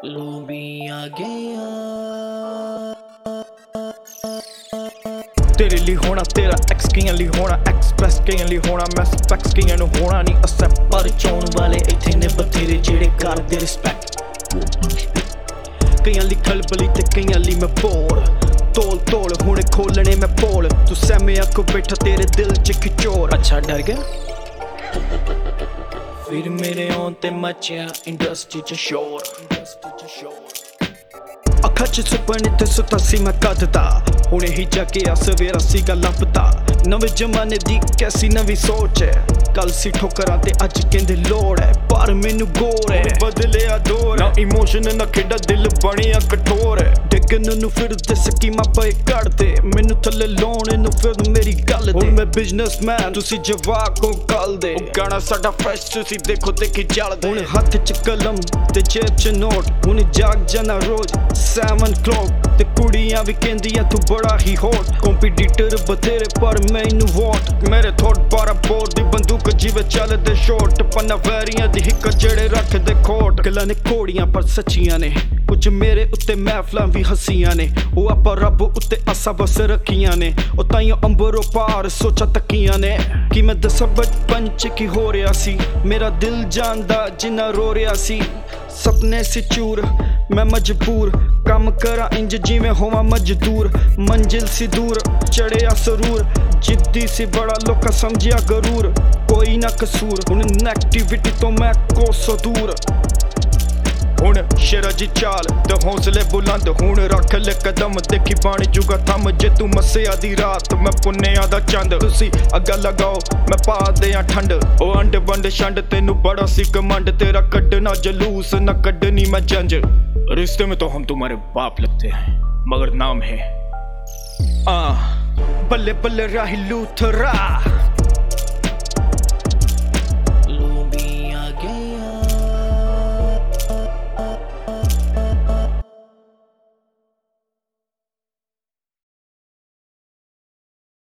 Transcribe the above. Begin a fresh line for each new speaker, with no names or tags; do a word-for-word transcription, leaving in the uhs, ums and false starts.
लोभी आ गया
तेरे लिए होना तेरा एक्स कईयां ਲਈ ਹੋਣਾ ਐਕਸਪ੍ਰੈਸ ਕਈਆਂ ਲਈ ਹੋਣਾ ਮੈਂ ਸਪੈਕਸ ਕਈਆਂ ਨੂੰ ਹੋਣਾ ਨਹੀਂ ਅਸੈਪਟ
पर चोण वाले इत्थे ने बथेरे जेड़े करदे रिस्पैक्ट
ਕਈਆਂ ਲਈ ਖਲਬਲੀ ਤੇ ਕਈਆਂ ਲਈ ਮੈਂ ਬੋਲ ਤੋਲ ਤੋਲ ਹੁਣ ਖੋਲਣੇ ਮੈਂ ਪੋਲ ਤੂੰ ਸਹਿਮੇ ਅੱਖ ਬੈਠਾ ਤੇਰੇ ਦਿਲ ਚ ਖਿਚੋਰ
अच्छा डर गया फिर मेरे आउण ते मचिया इंडस्ट्री च शोर
ਅੱਖਾਂ ਚ ਸੁਪਨੇ ਤੇ ਸੁੱਤਾ ਸੀ ਮੈਂ ਕੱਢਦਾ ਹੁਣੇ ਹੀ ਜਾਗਿਆ ਸਵੇਰਾ ਸੀਗਾ ਲੱਭਦਾ ਨਵੇਂ ਜ਼ਮਾਨੇ ਦੀ ਕੈਸੀ ਨਵੀਂ ਸੋਚ ਹੈ ਕੱਲ ਸੀ ਠੋਕਰਾਂ ਤੇ ਅੱਜ ਕਹਿੰਦੇ ਲੋੜ ਹੈ ਪਰ ਮੈਨੂੰ ਗੌਰ ਹੈ ਬਦਲਿਆ ਦੌਰ ਨਾ ਇਮੋਸ਼ਨ ਨਾ ਖੇਡਾ ਦਿਲ ਬਣਿਆ ਕਠੋਰ ਹੈ ਡਿੱਗਣ ਨੂੰ ਫਿਰਦੇ ਸਕੀਮਾਂ ਪਏ ਕੱਢਦੇ ਮੈਨੂੰ ਥੱਲੇ ਲਾਉਣ ਨੂੰ ਫਿਰ ਮੇਰੀ ਗੱਲ ਦੇ ਹੁਣ ਮੈਂ ਬਿਜ਼ਨਸਮੈਨ ਤੁਸੀਂ ਜਵਾਕ ਹੋ ਕੱਲ ਦੇ ਗਾਣਾ ਸਾਡਾ ਫਰੈਸ਼ ਤੁਸੀਂ ਦੇਖੋ ਦੇਖੀ ਚੱਲਦੇ ਹੁਣ ਹੱਥ ਚ ਕਲਮ ਤੇ ਜੇਬ ਚ ਨੋਟ ਹੁਣ ਜਾਗ ਜਾਣਾ ਰੋਜ਼ ਸੈਵਨ ਕਲੌਕ ਤੇ ਕੁੜੀਆਂ ਵੀ ਕਹਿੰਦੀਆਂ ਤੂੰ ਬੜਾ ਹੀ ਹੌਟ ਕੰਪੀਟੀਟਰ ਬਥੇਰੇ ਪਰ ਮੈਨੂੰ ਵੋਟ ਮੇਰੇ ਥੋਟ ਬਾਰਾ ਬੋਰ ਦੀ ਬੰਦੂਕ ਜਿਵੇਂ ਚੱਲਦੇ ਸ਼ੋਟ ਪੰਨਾ ਵੈਰੀਆਂ ਦੀ ਹਿੱਕ ਜਿਹੜੇ ਰੱਖਦੇ ਖੋਟ ਗੱਲਾਂ ਨੇ ਘੋੜੀਆਂ ਪਰ ਸੱਚੀਆਂ ਨੇ ਕੁਝ ਮੇਰੇ ਉੱਤੇ ਮਹਿਫਲਾਂ ਵੀ ਹੱਸੀਆਂ ਨੇ ਉਹ ਆਪਾਂ ਰੱਬ ਉੱਤੇ ਆਸਾਂ ਬਸ ਰੱਖੀਆਂ ਨੇ ਉਹ ਤਾਈਓ ਅੰਬਰੋਂ ਪਾਰ ਸੋਚਾਂ ਤੱਕੀਆਂ ਨੇ ਕਿ ਮੈਂ ਦੱਸਾਂ ਬਚਪਨ ਚ ਕੀ ਹੋ ਰਿਹਾ ਸੀ ਮੇਰਾ ਦਿਲ ਜਾਣਦਾ ਜਿੰਨਾ ਰੋ ਰਿਹਾ ਸੀ सपने से चूर मैं मजबूर काम करा इंज जिवें होवां मजदूर मंजिल सी दूर चढ़िया सरूर जिद्दी सी बड़ा लोका समझिया गरूर कोई ना कसूर हुण नेगेटिविटी तो मैं कोसों दूर ਹੁਣ ਸ਼ੇਰਾ ਜੀ ਚਾਲ ਤੇ ਹੌਸਲੇ ਬੁਲੰਦ ਹੁਣ ਰੱਖ ਲੈ ਕਦਮ ਦੇਖੀ ਬਣ ਜੂਗਾ ਥੰਮ ਜੇ ਤੂੰ ਮੱਸਿਆ ਦੀ ਰਾਤ ਮੈਂ ਪੁੰਨਿਆਂ ਦਾ ਚੰਦ ਤੁਸੀਂ ਅੱਗਾ ਲਗਾਓ ਮੈਂ ਪਾ ਦਿਆਂ ਠੰਡ ਉਹ ਅੰਡ ਵੰਡ ਛੰਡ ਤੈਨੂੰ ਬੜਾ ਸੀ ਕਮੰਡ ਤੇਰਾ ਕੱਢਣਾ ਜਲੂਸ ਨਾ ਕੱਢਣੀ ਮੈਂ ਜੰਜ रिश्ते में तो हम तुम्हारे बाप लगते हैं मगर नाम है आ बल्ले बल्ले राही लूथरा